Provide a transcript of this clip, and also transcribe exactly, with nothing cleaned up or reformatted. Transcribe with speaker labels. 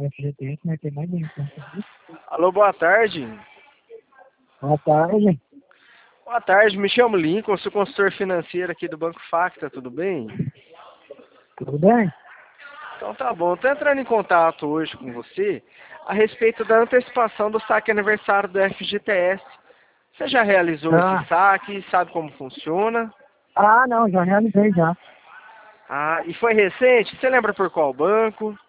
Speaker 1: F G T S, mas tem mais bem.
Speaker 2: Alô, boa tarde.
Speaker 1: Boa tarde.
Speaker 2: Boa tarde, me chamo Lincoln, sou consultor financeiro aqui do Banco Facta, tudo bem?
Speaker 1: Tudo bem?
Speaker 2: Então tá bom, estou entrando em contato hoje com você a respeito da antecipação do saque aniversário do F G T S. Você já realizou
Speaker 1: Ah,
Speaker 2: esse saque, sabe como funciona?
Speaker 1: ah não, já realizei já.
Speaker 2: Ah, e foi recente? Você lembra por qual banco?